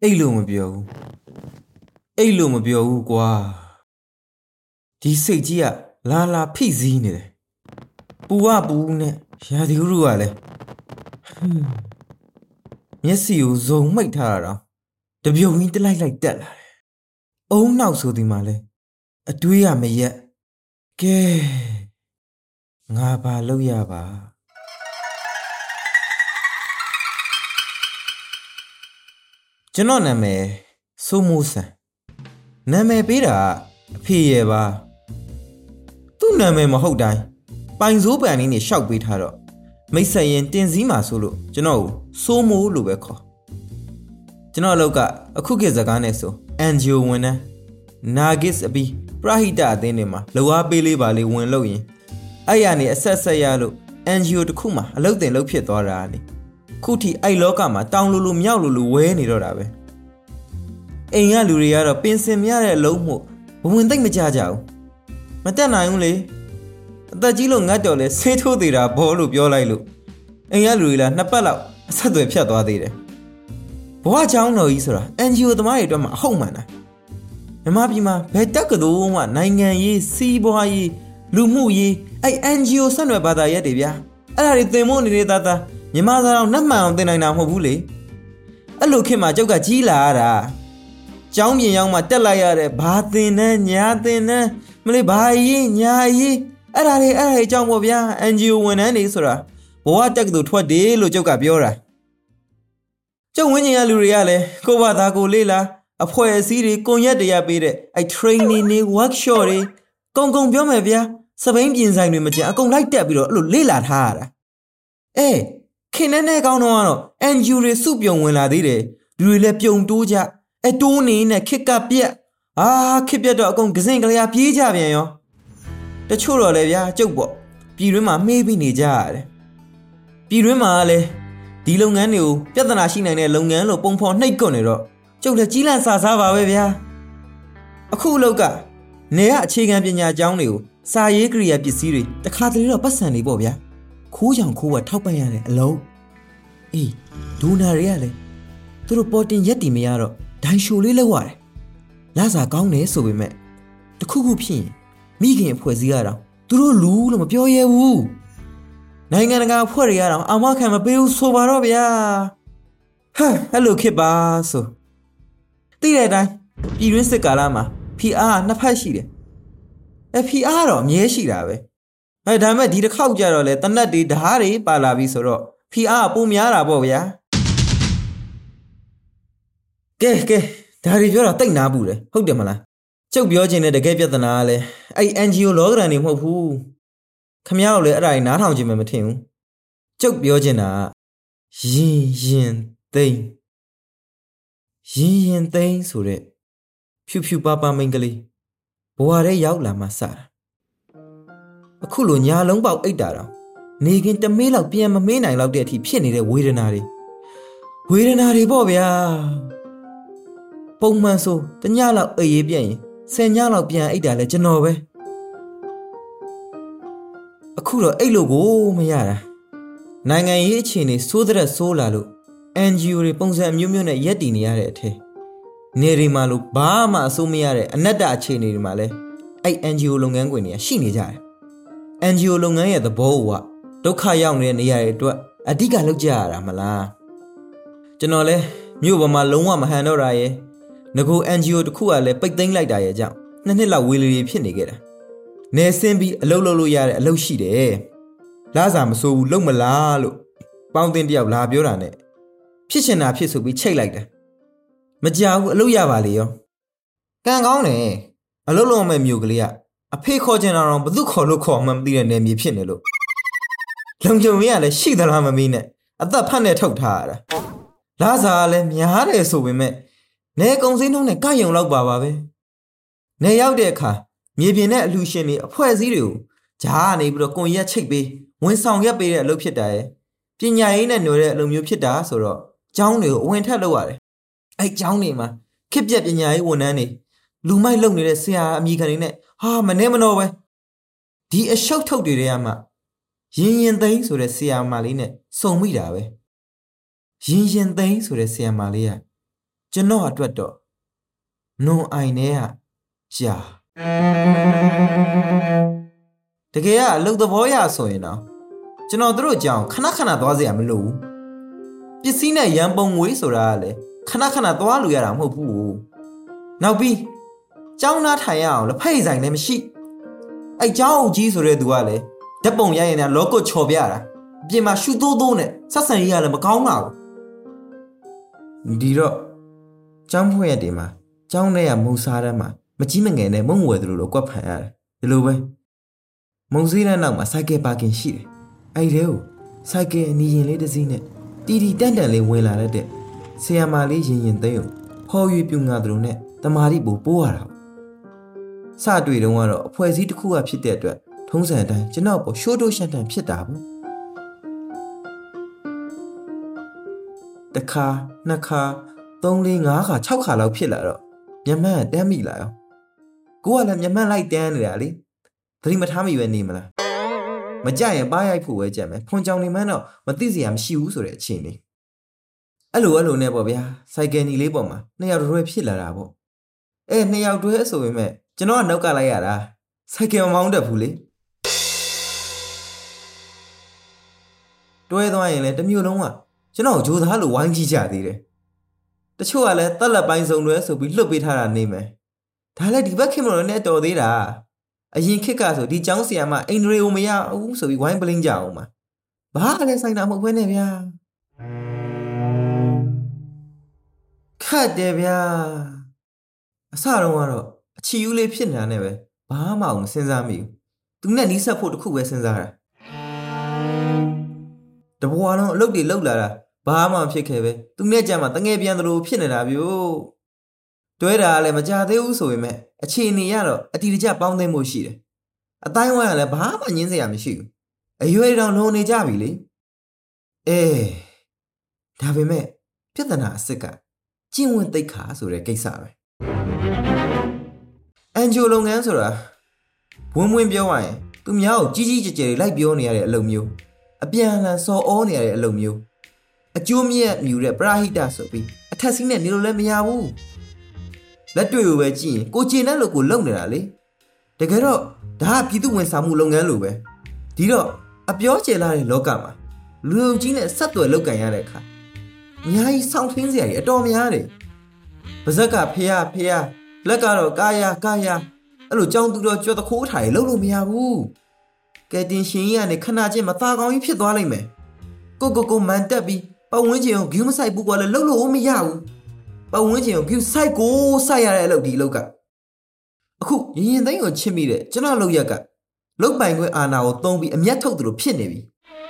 အဲ့လိုမပြောဘူးအဲ့လိုမပြောဘူးကွာဒီစိတ်ကြီးကလာဖိစီးနေတယ်ပူနဲ့ရာသီဥတုကလည်းမျက်စိကိုဇုံမိတ်ထားတာတော့တပြုတ်ကြီးတလိုက်တက်လာတယ်အုံနောက်ဆိုဒီမှာလဲအတွေးရမရက်ကဲငါဘာလုပ်ရပါကျွန်တော်နာမည်စိုးမိုးစံနာမည်ပေးတာအဖေရဲ့ပါသူ့နာမည်မဟုတ်တိုင်းပိုင်စိုးပန်လေးနဲ့ရှောက်ပေးထားတော့မိတ်ဆက်ရင်တင်စည်းမှာဆိုလို့ကျွန်တော်ကိုစိုးမိုးလို့ပဲခေါ်ကျွန်တော်အလုပ်ကအခုခေတ်စကားနဲ့ဆို NGO ဝင်တဲ့ Nagis အပြီးပရဟိတအသင်းတွေမှာလောအားပေးလေးပါလေးဝင်လို့ရင်အဲ့ရနေအဆက်ရလို့ NGO တစ်ခုမှာအလုပ်တင်လုပ်ဖြစ်သွားတာလေခုထိအဲ့လောကမှာတောင်းလို့မြောက်လို့ဝဲနေတော့တာပဲအိမ်ကလူတွေကတော့ပင်စင်မရတဲ့အလုံးမှုဘဝင်သိမ့်မကြကြဘူးမတက်နိုင်ဘူးလေအသက်ကြီးလို့ငတ်တော်လဲဆေးထိုးသေးတာဘောလို့ပြောလိုက်လို့အိမ်ကလူတွေလားနှစ်ပတ်လောက်အဆက်အသွယ်ဖြတ်သွားသေးတယ်ဘဝချောင်းတော်ကြီးဆိုတာ NGO သမားတွေအတွက်မှအဟုတ်မှန်တာမြန်မာပြည်မှာဘယ်တက်ကတော်မှနိုင်ငံရေးစီးပွားရေးလူမှုရေးအဲ့ NGO ဆက်နွယ်ဘာသာရက်တွေဗျာအဲ့ဒါတွေသင်ဖို့နေတဲ့သားမြန်မာသားတော်နှက်မှန်အောင်သင်နိုင်တာမဟုတ်ဘူးလေအဲ့လိုခေတ်မှာကျုပ်ကကြီးလာရတာကျောင်းပြင်ရောက်မှတက်လိုက်ရတဲ့ဘာသင်နဲ့ညာသင်နဲ့မလေးဘာရေးညာရေးအဲ့ဒါတွေအကြောင်းပေါ့ဗျာ NGO ဝန်ထမ်းတွေဆိုတာဘဝတက်ကတော်ထွက်တယ်လို့ကျုပ်ကပြောတာကျုပ်ဝင်းကျင်ရလူတွေကလည်းကိုယ့်ဘာသာကိုလေးလာအဖွဲ့အစည်းတွေကွန်ရက်တရားပေးတဲ့အဲ့ training တွေ workshop တွေကုံပြောမယ်ဗျာစပိန်ပြင်ဆိုင်တွေမကျန်အကုန်လိုက်တက်ပြီးတော့အဲ့လိုလေးလာထားရတာခင်နဲ့ကောင်းတော့ကတော့ NGO တွေစုပြုံဝင်လာသေးတယ်လူတွေလည်းပြုံတိုးကြတိုးနေနဲ့ခစ်ကပြက်ခစ်ပြက်တော့အကုန်ကစင်ကလေးပြေးကြပြန်ရောတချို့တော့လည်းဗျာကျုပ်ပေါ့ပြည်တွင်းမှာမေးပြီးနေကြရတယ်ပြည်တွင်းမှာလည်းဒီလုပ်ငန်းတွေကိုပြဿနာရှိနိုင်တဲ့လုပ်ငန်းလို့ပုံဖော်နှိပ်ကွနေတော့ကျုပ်လည်းကြီးလန့်စာစားပါပဲဗျာအခုအလုပ်ကနေရအခြေခံပညာကျောင်းတွေကိုစာရေးကိရိယာပစ္စည်းတွေတခါတလေတော့ပတ်စံနေပေါ့ဗျာခိုးကြောင်ခိုးဝထောက်ပံ့ရတဲ့အလုံးဒူနာတွေကလည်းသူတို့ပေါ်တင်ရက်တီမရတော့ဒိုင်ရှိုလေးလောက်ရတယ်လာစာကောင်းတယ်ဆိုပေမဲ့တခုခုဖြစ်ရင်မိခင်အဖွဲ့စည်းရတော့သူတို့လူလို့မပြောရဘူးနိုင်ငံတကာအဖွဲ့တွေရတော့အာမခံမပေးဘူးဆိုပါတော့ဗျာအဲ့လိုဖြစ်ပါဆိုသိတဲ့အတိုင်းပြည်တွင်းစစ်ကာလမှာ PR နှစ်ဖက်ရှိတယ်PR တော့အမြဲရှိတာပဲဒါပေမဲ့ဒီတစ်ခေါက်ကြတော့လေတနတ်တွေဓာတ်တွေပါလာပြီဆိုတော့ PR ပုံများတာပေါ့ဗျာကဲဒါတွေပြောတော့တိတ်နာဘူးလေဟုတ်တယ်မလားကျုပ်ပြောချင်တဲ့တကယ်ပြဿနာကလည်းအဲ့ NGO လောကရန်တွေမဟုတ်ဘူးခမရောလည်းအဲ့ဒါတွေနားထောင်ခြင်းမထင်ဘူးကျုပ်ပြောချင်တာရင်သိမ်းဆိုတဲ့ဖြူပါမိန်ကလေးဘဝထဲရောက်လာမှစတာအခုလိုညာလုံးပေါက်အိတ်တာတော့နေခင်တမေးလောက်ပြန်မမေးနိုင်လောက်တဲ့အထိဖြစ်နေတဲ့ဝေဒနာတွေပေါ့ဗျာပုံမှန်ဆိုတညလောက်အေးရေးပြည့်ရင်10ညလောက်ပြန်အိတ်တာလဲကျွန်တော်ပဲအခုတော့အိတ်လို့ကိုမရတာနိုင်ငံရေးအခြေအနေစိုးတဲ့ဆိုးလာလို့ NGO တွေပုံစံမျိုးနဲ့ရက်တည်နေရတဲ့အထက်နေရီမှာလို့ဘာမှအစိုးမရတဲ့အနတ္တအခြေအနေတွေမှာလဲအဲ့ NGO လုပ်ငန်းခွင်တွေကရှိနေကြတယ် NGO လုပ်ငန်းရဲ့သဘောကဒုက္ခရောက်နေတဲ့နေရာတွေအတွက်အဓိကလုပ်ကြရတာမလားကျွန်တော်လဲမြို့ပေါ်မှာလုံးဝမဟန်တော့တာရဲ့ငကို NGO တခုကလည်းပိတ်သိမ်းလိုက်တာရဲ့ကြောင့်2နှစ်လောက်ဝေလီဖြစ်နေခဲ့တာနေစင်းပြီးအလုပ်လုပ်လို့ရတဲ့အလုပ်ရှိတယ်လာစာမစိုးဘူးလုပ်မလားလို့ပေါင်းတင်တယောက်လာပြောတာနဲ့ဖြစ်ချင်တာဖြစ်ဆိုပြီးချိတ်လိုက်တယ်မကြောက်ဘူးအလုပ်ရပါလေရောကံကောင်းတယ်အလုပ်လုပ်မဲ့မြို့ကလေးကအဖေခေါ်ချင်တာတော့ဘသူခေါ်လို့ခေါ်မှမသိတဲ့နေမြေဖြစ်နေလို့လုံခြုံရေးကလည်းရှိသလားမမေးနဲ့အသက်ဖတ်နဲ့ထုတ်ထားရတာလာစာကလည်းများတယ်ဆိုပေမဲ့နေကုံစင်းနှုံးနဲ့ကယုံလောက်ပါပဲနေရောက်တဲ့အခါမြေပြင်နဲ့အလှရှင်တွေအဖွဲ့အစည်းတွေကိုဂျားကနေပြီးတော့ကွန်ရက်ချိတ်ပေးဝန်ဆောင်ရက်ပေးတဲ့အလုပ်ဖြစ်တာရဲ့ပညာရေးနဲ့ညွှန်တဲ့အလုပ်မျိုးဖြစ်တာဆိုတော့ကျောင်းတွေကိုအဝင်ထက်လုပ်ရတယ်အဲ့ကျောင်းတွေမှာခက်ပြက်ပညာရေးဝန်ထမ်းတွေလူမိုက်လုပ်နေတဲ့ဆရာအမိခံတွေနဲ့မနေမတော့ပဲဒီအရှုပ်ထုတ်တွေကမှရင်သိန်းဆိုတဲ့ဆရာမလေးနဲ့စုံမိတာပဲရင်သိန်းဆိုတဲ့ဆရာမလေးကကျွန်တော်အတွက်တော့နွန်အိုင်နဲ့ကကြာတကယ်ကအလုပ်သဘောရဆိုရင်တော့ကျွန်တော်တို့ကြောင်ခဏခဏသွားစရာမလိုဘူးပစ္စည်းနဲ့ရန်ပုံငွေဆိုတာကလည်းခဏခဏသွားလို့ရတာမဟုတ်ဘူးနောက်ပြီးကျောင်းသားထိုင်ရအောင်လက်ဖက်ဆိုင်လည်းမရှိအဲ့ကျောင်းအုပ်ကြီးဆိုတဲ့သူကလည်းဓာတ်ပုံရရင်လည်းလောကချော်ပြတာအပြင်မှာရှူတိုးတိုးနဲ့ဆက်ဆံရေးကလည်းမကောင်းပါဘူးဒီတော့ကျောင်းဖွဲ့ရတဲ့မှာကျောင်းထဲကမုံစားတန်းမှာမကြီးမငယ်နဲ့မုံဝယ်သူတို့ကွက်ဖန်ရတယ်ဒီလိုပဲမုံစည်းတန်းနောက်မှာစိုက်ကယ်ပါကင်ရှိတယ်အဲ့ဒီကိုစိုက်ကယ်အနီရင်လေးတစ်စီးနဲ့တီတီတန့်တန့်လေးဝင်လာတဲ့ဆီယမာလေးရင်သိမ်းကိုဟော်ရွေပြူငါသူတို့နဲ့တမာတိပို့ပိုးရတာစတွေ့တုန်းကတော့အဖွဲ့အစည်းတစ်ခုကဖြစ်တဲ့အတွက်ထုံးစံအတိုင်းကျွန်တော်ပေါ်ရှိုးတိုးရှန်တန်ဖြစ်တာပေါ့တစ်ခါနှစ်ခါ3 4 5ခါ6ခါလောက်ဖြစ်လာတော့မျက်မှန်တန်းမိလာရောကိုကလည်းမျက်မှန်လိုက်တန်းနေတာလေသတိမထားမိပဲနေမလားမကြရင်ပါရိုက်ဖို့ပဲကြက်မယ်ဖွန်ကြောင်နေမှန်းတော့မသိစရာမရှိဘူးဆိုတဲ့အခြေအနေအဲ့လိုနဲ့ပေါ့ဗျာစိုက်ကယ်နီလေးပေါ်မှာ2ယောက်တွဲဖြစ်လာတာပေါ့2ယောက်တွဲဆိုပေမဲ့ကျွန်တော်ကနောက်ကလိုက်ရတာစိုက်ကယ်မမောင်းတတ်ဘူးလေတွဲသွားရင်လည်းတစ်မျိုးလုံးကကျွန်တော်ဂျိုသားလိုဝိုင်းကြည့်ကြသေးတယ်တချို့ကလည်းတက်လက်ပိုင်းစုံတွဲဆိုပြီးလွတ်ပေးထားတာနေမယ်ဒါလည်းဒီဘက်ခင်မလို့နဲ့တော်သေးတာအရင်ခက်ကဆိုဒီကျောင်းဆရာမအိန္ဒြေကိုမရဘူးဆိုပြီးဝိုင်းပလင်းကြအောင်ပါဘာလဲဆိုင်တာမဟုတ်ဘဲနဲ့ဗျာခတ်တယ်ဗျာအစတော့ကတော့အချီယူလေးဖြစ်နေတာနဲ့ပဲဘာမှမစဉ်းစားမိဘူးသူနဲ့နီးစပ်ဖို့တခုပဲစဉ်းစားတာတဘွားလုံးအလုပ်တွေလုပ်လာတာဘာမှဖြစ်ခဲ့ပဲသူနဲ့ကြမှာတငယ်ပြန်သလိုဖြစ်နေတာဗျို့တွဲတာလည်းမကြသေးဘူးဆိုပေမဲ့အခြေအနေရတော့အတီတကျပေါင်းသိမ်းမှုရှိတယ်အတိုင်းဝိုင်းကလည်းဘာမှညင်းစရာမရှိဘူးအရွယ်တောင်လုံနေကြပြီလေဒါပေမဲ့ပြဿနာအစ်စ်ကကျင့်ဝတ်သိက္ခာဆိုတဲ့ကိစ္စပဲအန်ဂျိုလုပ်ငန်းဆိုတာဝင်ပြောရရင်သူများကိုကြီးကြီးကျယ်ကျယ်လိုက်ပြောနေရတဲ့အလုပ်မျိုးအပြန်အလှန်စော်ဩနေရတဲ့အလုပ်မျိုးအကျိုးမြတ်မြူတဲ့ပရာဟိတဆိုပြီးအထက်စီးနဲ့နေလို့လည်းမရဘူးလက်တွေ့ကိုပဲကြည့်ရင်ကိုကျင်တဲ့လို့ကိုလုံနေတာလေတကယ်တော့ဒါကပြည်သူဝန်ဆောင်မှုလုပ်ငန်းလိုပဲဒီတော့အပြောကျယ်လာတဲ့လောကမှာလူုံကြီးနဲ့ဆက်သွယ်လုပ်ကင်ရတဲ့အခါအများကြီးစောင့်ထင်းစရာကြီးအတော်များတယ်ပါဇက်ကဖေးလက်ကတော့ကာယာအဲ့လိုကြောင်းသူတော့ကြော်တခိုးထားရလုပ်လို့မရဘူးကဲတင်ရှင်ကြီးကနေခဏချင်းမသားကောင်းကြီးဖြစ်သွားလိမ့်မယ်ကိုမန်တက်ပြီးပတ်ဝန်းကျင်ကိုဂူးမဆိုင်ဘူးကွာလည်းလုပ်လို့မရဘူးပတ်ဝန်းကျင်ကိုဂူးဆိုင်ရတဲ့အလုပ်ဒီအလုပ်ကအခုရင်သိန်းကိုချစ်မိတဲ့ကျွန်တော်လုပ်ရက်ကလုတ်ပိုင်ခွင့်အာဏာကိုသုံးပြီးအမျက်ထုတ်သလိုဖြစ်နေပြီ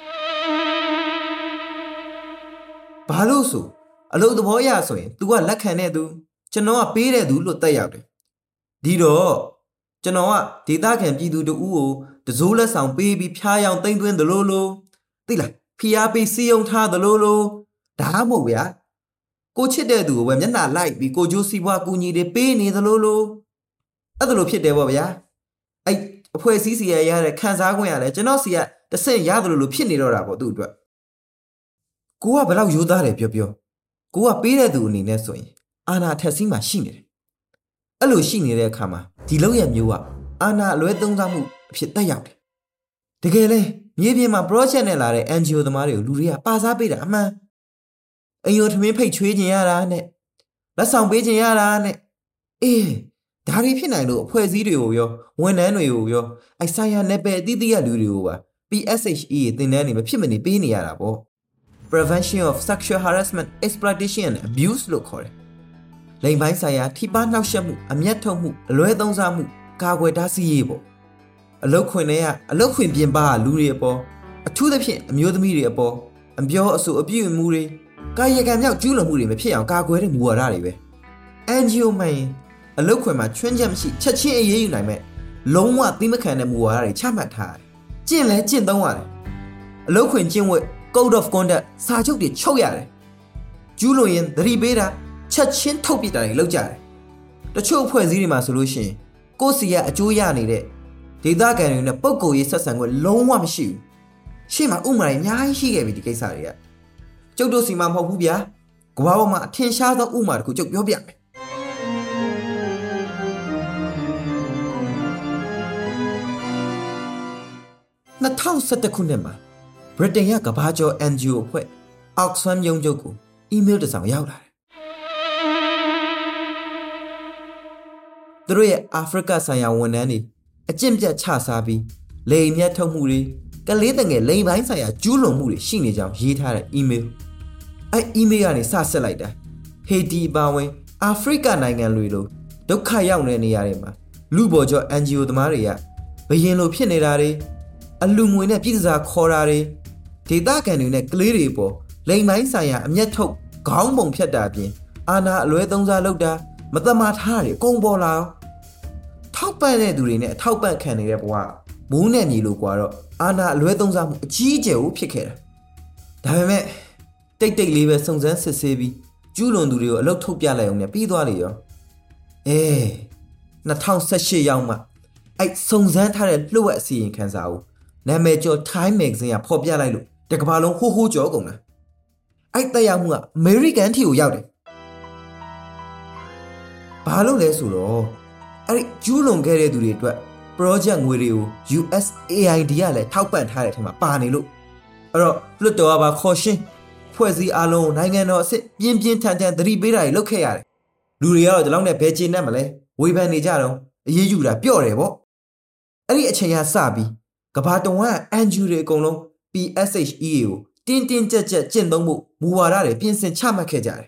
ဘာလို့ဆိုအလုပ်သဘောရဆိုရင် तू ကလက်ခံတဲ့သူကျွန်တော်ကပေးတဲ့သူလို့တက်ရောက်တယ်ဒီတော့ကျွန်တော်ကဒေတာခံပြည်သူတဦးကိုတစိုးလက်ဆောင်ပေးပြီးဖျားယောင်သိမ့်သွင်းသလိုလိုသိလားဖိအားပေးစီယုံထားသလိုလိုဒါမှမဟုတ်ဗျာကိုချစ်တဲ့သူကိုပဲမျက်နှာလိုက်ပြီးကိုကျိုးစီးပွားကူညီတွေပေးနေသလိုလိုအဲ့ဒါလိုဖြစ်တယ်ပေါ့ဗျာအဲ့အဖွဲ့အစည်းစီရတဲ့ခံစား권ရတယ်ကျွန်တော်စီကတစ်ဆင့်ရသလိုလိုဖြစ်နေတော့တာပေါ့သူ့အတွက်ကိုကဘယ်လောက်ရိုးသားတယ်ပြောကိုကပေးတဲ့သူအနေနဲ့ဆိုရင်အာနာထက်စီးမှရှိနေတယ်အဲ့လိုရှိနေတဲ့အခါမှာဒီလောက်ရမျိုးကအာနာအလွဲသုံးစားမှုအဖြစ်တက်ရောက်တယ်တကယ်လဲမြေပြင်မှာ project နဲ့လာတဲ့ NGO သမားတွေကိုလူတွေကပါစားပေးတာအမှန်အယိုထမင်းဖိတ်ချွေးခြင်းရတာနဲ့လက်ဆောင်ပေးခြင်းရတာနဲ့ဒါတွေဖြစ်နိုင်လို့အဖွဲ့အစည်းတွေကိုရောဝန်ထမ်းတွေကိုရောအဲ့ဆိုင်ရာနယ်ပယ်အသီးသီးရလူတွေကိုပါ PSHE သင်တန်းတွေမဖြစ်မနေပေးနေရတာပေါ့ Prevention of Sexual Harassment, Exploitation and Abuse လို့ခေါ်တယ်လိင်ပိုင်းဆိုင်ရာထိပါနှောက်ယှက်မှုအမျက်ထုတ်မှုအလွဲသုံးစားမှုကာကွယ်တားဆီးရေးပေါ့အလုတ်ခွင်တွေကအလုတ်ခွင်ပြင်ပကလူတွေအပေါ်အထူးသဖြင့်အမျိုးသမီးတွေအပေါ်အပြောအဆိုအပြုအမူတွေကာယကံမြောက်ကျူးလွန်မှုတွေမဖြစ်အောင်ကာကွယ်တဲ့မူဝါဒတွေပဲ NGO မှန်အလုတ်ခွင်မှာချွင်းချက်မရှိချက်ချင်းအရေးယူနိုင်မဲ့လုံးဝသိမခံတဲ့မူဝါဒတွေချမှတ်ထားတယ်ကျင့်လဲကျင့်သုံးရတယ်အလုတ်ခွင်ကျင့်ဝတ် Code of Conduct စာချုပ်တွေချုပ်ရတယ်ကျူးလွန်ရင်သတိပေးတာချက်ချင်းထုတ်ပြတာတွေလုပ်ကြတယ်တချို့အဖွဲ့အစည်းတွေမှာဆိုလို့ရှိရင်ကိုယ့်စီကအကျိုးရနေတဲ့ဒေသခံတွေနဲ့ပုံကိုယ်ရေးဆက်ဆံခွင့်လုံးဝမရှိဘူးရှေ့မှာဥပမာတွေအများကြီးရှိခဲ့ပြီဒီကိစ္စတွေကကျုပ်တို့စီမှာမဟုတ်ဘူးဗျာကဘာပေါ်မှာအထင်ရှားသောဥမာတစ်ခုကျုပ်ပြောပြမယ်2011ခုနှစ်မှာဗြိတိန်ကကဘာကျော် NGO အဖွဲ့ Oxfam ရုံးချုပ်ကိုအီးမေးလ်တစ်စောင်ရောက်လာတယ်သူတို့ရဲ့အာဖရိကဆိုင်ရာဝန်ထမ်းတွေအကျင့်ပြတ်ချစားပြီးလိမ်မြတ်ထုတ်မှုတွေကလေးတငယ်လိမ်ပိုင်းဆိုင်ရာကျူးလွန်မှုတွေရှိနေကြောင်းရေးထားတဲ့ email အဲ့ email ကနေစဆက်လိုက်တာဟေတီပါဝင်အာဖရိကနိုင်ငံတွေလိုဒုက္ခရောက်နေတဲ့နေရာတွေမှာလူပေါ်ကျော် NGO သမားတွေကဘယင်လိုဖြစ်နေတာတွေအလူငွေနဲ့ပြည်စားခေါ်တာတွေဒေသခံတွေနဲ့ကလေးတွေပေါ်လိမ်ပိုင်းဆိုင်ရာအမျက်ထုတ်ခေါင်းပုံဖြတ်တာအပြင်အာဏာအလွဲသုံးစားလုပ်တာမတမာထားတွေအကုန်ပေါ်လာအောင်ထောက်ပံ့တဲ့သူတွေနဲ့အထောက်ပံ့ခံနေတဲ့ဘဝမိုးနဲ့မြေလိုကွာတော့အာဏာအလွဲသုံးစားမှုအကြီးအကျယ်ကိုဖြစ်ခဲ့တာဒါပေမဲ့တိတ်လေးပဲစုံစမ်းစစ်ဆေးပြီးကျူးလွန်သူတွေကိုအလုတ်ထုတ်ပြလိုက်အောင်နဲ့ပြီးသွားလေရော2018ရောက်မှအဲ့စုံစမ်းထားတဲ့လှုပ်ဝက်အစီရင်ခံစာကိုနာမည်ကျော် Time Magazine ကဖော်ပြလိုက်လို့တကဘာလုံးဟိုးကြောကုန်တာအဲ့တက်ရောက်မှုကအမေရိကန်ထီကိုရောက်တယ်ဘာလို့လဲဆိုတော့အဲ့ကျူးလွန်ခဲ့တဲ့သူတွေအတွက် project ငွေတွေကို USAID ကလည်းထောက်ပံ့ထားတဲ့အထက်မှာပါနေလို့အဲ့တော့လွတ်တော်ကပါခေါ်ရှင်းဖွဲ့စည်းအားလုံးနိုင်ငံတော်အစ်စ်ပြင်းထန်သတိပေးတာတွေလုပ်ခဲ့ရတယ်လူတွေကတော့ဒီလောက်နဲ့ဘယ်ကျေနပ်မလဲဝေဖန်နေကြတော့အရေးယူတာပြော့တယ်ပေါ့အဲ့ဒီအချိန်ကစပြီးကဘာတဝန်း NGO တွေအကုန်လုံး PSHEA ကိုတင်းကြပ်ကျင့်သုံးဖို့မူဝါဒတွေပြင်ဆင်ချမှတ်ခဲ့ကြတယ်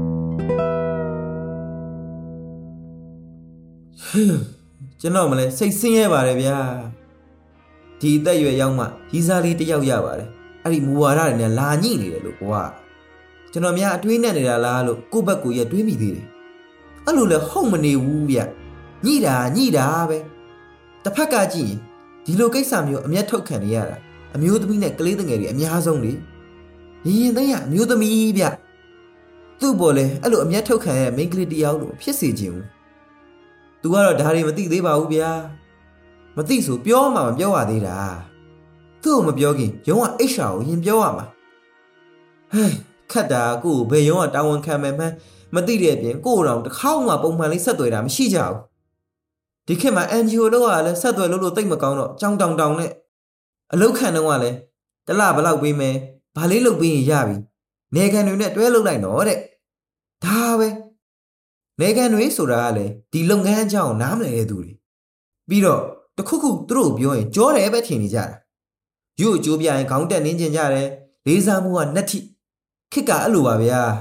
ကျွန်တော်မလဲစိတ်ဆင်းရဲပါတယ်ဗျာဒီအသက်အရွယ်ရောက်မှရီစားလေးတယောက်ရပါတယ်အဲ့ဒီမူဝါဒတွေနဲ့လာညှိနေတယ်လို့ကွာကျွန်တော်များအတွေးနဲ့နေတာလားလို့ကိုယ့်ဘက်ကိုရတွေးမိသေးတယ်အဲ့လိုလဲဟုတ်မနေဘူးဗျညှိတာပဲတစ်ဖက်ကကြည့်ရင်ဒီလိုကိစ္စမျိုးအမျက်ထုတ်ခံနေရတာအမျိုးသမီးနဲ့ကလေးငယ်တွေအများဆုံးလေရင်သိရအမျိုးသမီးဗျသူ့ပေါ်လဲအဲ့လိုအမျက်ထုတ်ခံရတဲ့မိန်းကလေးတယောက်လို့ဖြစ်စေခြင်းဘူးသူကတော့ဒါတွေမသိသေးပါဘူးဗျာမသိဆိုပြောမှမပြောရသေးတာသူ့ကိုမပြောခင်ရုံးက HR ကိုရင်ပြောရမှာခတ်တာကိုဘယ်ရုံးကတာဝန်ခံမယ်မှန်းမသိတဲ့အပြင်ကို့တော်တစ်ခေါက်မှပုံမှန်လေးဆက်သွယ်တာမရှိကြဘူးဒီခေတ်မှာ NGO တော့ကလည်းဆက်သွယ်လို့တိတ်မကောင်းတော့ကြောင်တောင်နဲ့အလုတ်ခံတော့ကလည်းတလဘလောက်ပေးမယ်ဘာလေးလုပ်ပေးရင်ရပြီနေခံတွေနဲ့တွဲလုပ်လိုက်တော့တဲ့ဒါပဲနေခံတွေဆိုတာကလည်းဒီလုပ်ငန်းအကြောင်းနားမလည်တဲ့သူတွေပြီးတော့တခုသူတို့ပြောရင်ကြောတယ်ပဲထင်နေကြတာရုပ်အကျိုးပြရင်ခေါင်းတက်နေကြတယ်လေးစားမှုကနှက်ထိခစ်ကအဲ့လိုပါဗျာ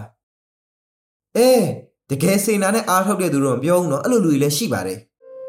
တကယ်စေနာနဲ့အားထုတ်တဲ့သူတော့မပြောဘူးနော်အဲ့လိုလူတွေလည်းရှိပါတယ်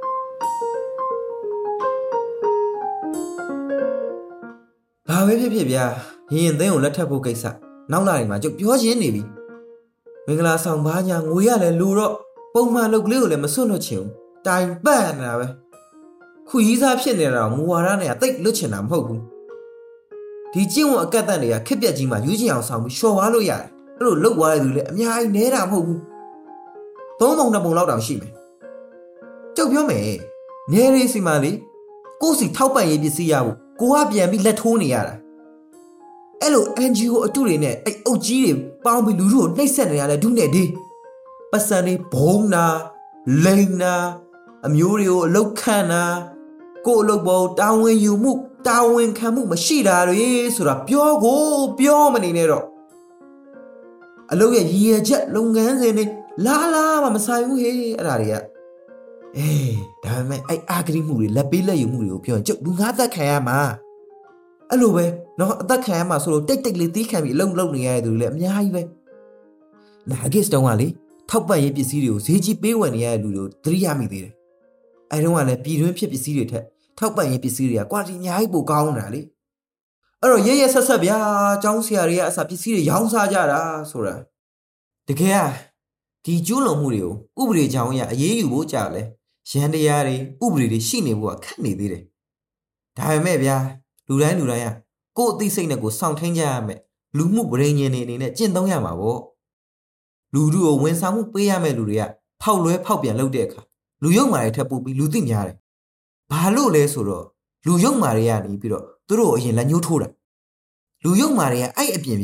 ဘာပဲဖြစ်ဗျာရင်သိန်းကိုလက်ထပ်ဖို့ကိစ္စနောက်လာရင်မှကျုပ်ပြောချင်းနေပြီမင်္ဂလာဆောင်ဘာညာငွေရလဲလူတော့ပုံမှန်လုပ်ကလေးကိုလည်းမစွန့်လွတ်ချင်ဘူးတိုင်ပတ်နေတာပဲခုရီးစားဖြစ်နေတာတော့မူဝါဒနဲ့တိတ်လွတ်ချင်တာမဟုတ်ဘူးဒီကျင့်ဝတ်အကန့်အသတ်တွေကခက်ပြက်ကြီးမှယူချင်အောင်ဆောင်ပြီးလျှော်သွားလို့ရတယ်အဲ့လိုလုပ်သွားတဲ့သူလည်းအများကြီးနဲတာမဟုတ်ဘူးသုံးပုံနှစ်ပုံလောက်တောင်ရှိမယ်ကျုပ်ပြောမယ်နေရေးစီမာလေးကိုယ်စီထောက်ပံ့ရေးပစ္စည်းရဖို့ကိုကပြန်ပြီးလက်ထိုးနေရတာအဲ့လို NGO အတုတွေနဲ့အဲ့အုပ်ကြီးတွေပေါင်းပြီးလူတို့ကိုနှိပ်စက်နေရတဲ့ဒုနဲ့ဒီပတ်စံတွေဘုံနာလိန်နာအမျိုးတွေကိုအလုတ်ခန့်တာကို့အလုတ်ပေါ်တာဝန်ယူမှုတာဝန်ခံမှုမရှိတာတွေဆိုတာပြောမနေနဲ့တော့အလုတ်ရဲ့ရည်ရွယ်ချက်လုပ်ငန်းစဉ်တွေလားမှမဆိုင်ဘူးဟေးအဲ့ဒါတွေကဒါပေမဲ့အဲ့အာဂရိမှုတွေလက်ပေးလက်ယူမှုတွေကိုပြောရင်ကျုပ်လူငါးသက်ခံရမှာအဲ့လိုပဲနော်အသက်ခံရမှာဆိုလို့တိတ်လေးသီးခံပြီးအလုပ်နေရတဲ့သူတွေလည်းအများကြီးပဲနာဂစ်တုံးကလေထောက်ပံ့ရေးပစ္စည်းတွေကိုဈေးကြီးပေးဝယ်နေရတဲ့လူတွေကိုသတိရမိသေးတယ်အဲ့တုန်းကလည်းပြည်တွင်းဖြစ်ပစ္စည်းတွေထက်ထောက်ပံ့ရေးပစ္စည်းတွေက quality အများကြီးပိုကောင်းတာလေအဲ့တော့ရဲဆက်ဗျာចောင်းဆရာတွေကအစပစ္စည်းတွေရောင်းစားကြတာဆိုတာတကယ်ဒီကျူးလွန်မှုတွေကိုဥပဒေကြောင်းအရအရေးယူဖို့ကြာလဲရန်တရားတွေဥပဒေတွေရှိနေဖို့ကခက်နေသေးတယ်ဒါပေမဲ့ဗျာလူတိုင်းကကိုယ့်အသိစိတ်နဲ့ကိုစောင့်ထိန်ကြရမယ်လူမှုပရိညင်တွေအနေနဲ့ကျင့်သုံးရမှာပေါ့လူတို့ကိုဝန်ဆောင်မှုပေးရမယ့်လူတွေကဖောက်လွဲဖောက်ပြန်လုပ်တဲ့အခါလူယုံမာတွေထပ်ပို့ပြီးလူသိများတယ်ဘာလို့လဲဆိုတော့လူယုံမာတွေကနေပြီးတော့သူတို့အရင်လက်ညှိုးထိုးတာလူယုံမာတွေကအဲ့အပြင်ဗျာ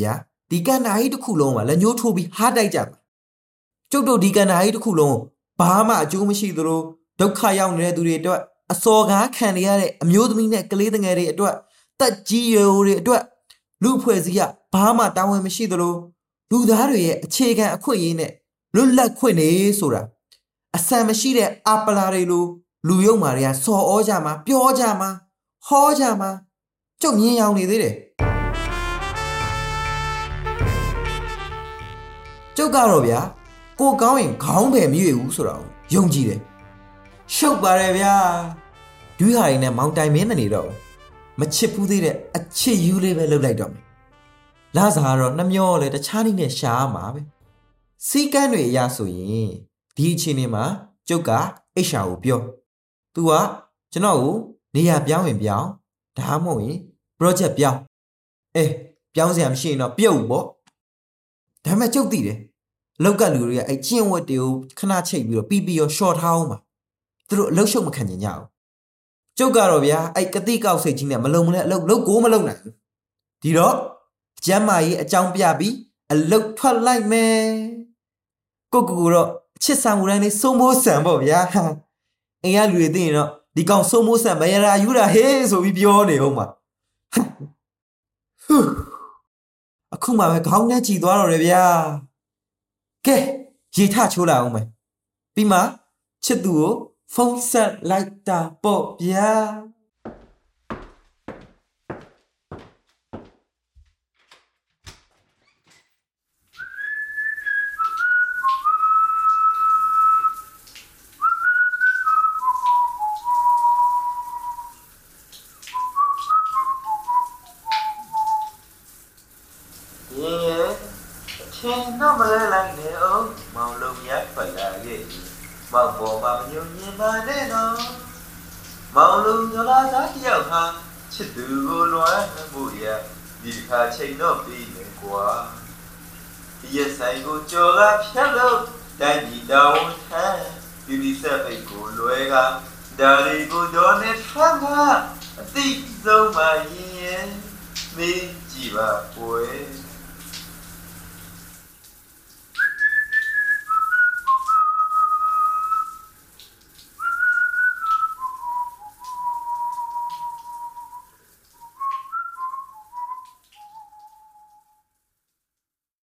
ဒီကန်နာကြီးတစ်ခုလုံးကလက်ညှိုးထိုးပြီးဟားတိုက်ကြမှာကျုပ်တို့ဒီကန်နာကြီးတစ်ခုလုံးဘာမှအကျိုးမရှိသလိုဒုက္ခရောက်နေတဲ့သူတွေအတွက်အစော်ကားခံနေရတဲ့အမျိုးသမီးနဲ့ကလေးငယ်တွေအတွက်တက်ကြီးရွယ်တွေအတွက်လူဖွဲ့စည်းကဘာမှတာဝန်မရှိသလိုလူသားတွေရဲ့အခြေခံအခွင့်အရေးနဲ့လွတ်လပ်ခွင့်နေဆိုတာအဆန်မရှိတဲ့အပလာတွေလိုလူယုံမာတွေကစော်ဩကြမှာပြောကြမှာဟောကြမှာကျုပ်မြင်ရောင်နေသေးတယ်ကျုပ်ကတော့ဗျာကိုကောင်းရင်ခေါင်းပဲမရွေဘူးဆိုတော့ယုံကြည်တယ်ရှုပ်ပါတယ်ဗျာဒွိဟာရီနဲ့မောင်တိုင်မင်းမနေတော့မချစ်ဘူးသေးတဲ့အချစ်ယူလေးပဲလှုပ်လိုက်တော့မယ်လာစားကတော့နှမျောလဲတခြားနည်းနဲ့ရှားမှာပဲစီကန်းတွေအရဆိုရင်ဒီအချိန်လေးမှာကျုပ်ကအိတ်ရှာကိုပြောသူကကျွန်တော်ကိုနေရာပြောင်းရင်ပြောင်းဒါမှမဟုတ်ရင် project ပြောင်းပြောင်းစရာမရှိရင်တော့ပြုတ်ပေါ့ဒါပေမဲ့ကျုပ်သိတယ်လောက်ကလူတွေကအဲ့ကျင့်ဝတ်တွေကိုခဏချိတ်ပြီးတော့ပြီးရော short ထားအောင်ပါသူတို့အလုတ်ရှုပ်မခံကြအောင်ကျုပ်ကတော့ဗျာအဲ့ကတိကောက်စိတ်ကြီးနဲ့မလုံမလဲအလုတ်ကိုမလုံနိုင်ဘူးဒီတော့ကျမ်းမာရေးအကြောင်းပြပြီးအလုတ်ထွက်လိုက်မယ်ကိုတော့အချစ်ဆောင်တိုင်းလေးစိုးမိုးဆန်ပေါ့ဗျာအိမ်ကလူတွေသိရင်တော့ဒီကောင်စိုးမိုးဆန်မရရာယူတာဟေးဆိုပြီးပြောနေဦးမှာအခုမှပဲခေါင်းနဲ့ကြည်သွားတော့တယ်ဗျာကဲရေထချိုးလာအောင်မယ်ပြီးမှချစ်သူကိုဖုန်းဆက်လိုက်တာပေါ့ဗျာချင်းတော့မလဲလိုက်နေအောင်မောင်လုံးရဖလာရဲ့မောင်ပေါ်မှာညွန်မြင်ပါနဲ့နော်မောင်လုံးညလာသားတယောက်ဟာချစ်သူကိုလွမ်းမှုရဒီခါချိန်တော့ပြီးနေကွာဒီရဆိုင်ကိုကြော်ကဖြတ်လို့တိုင်းဒီတောင်းထမ်းဒီဒီဆက်ပိတ်ကိုလွဲကဒါလီကိုတော့နဲ့ဖမ်းကအတိဆုံးမှရင်မင်းကြည့်ပါကွယ်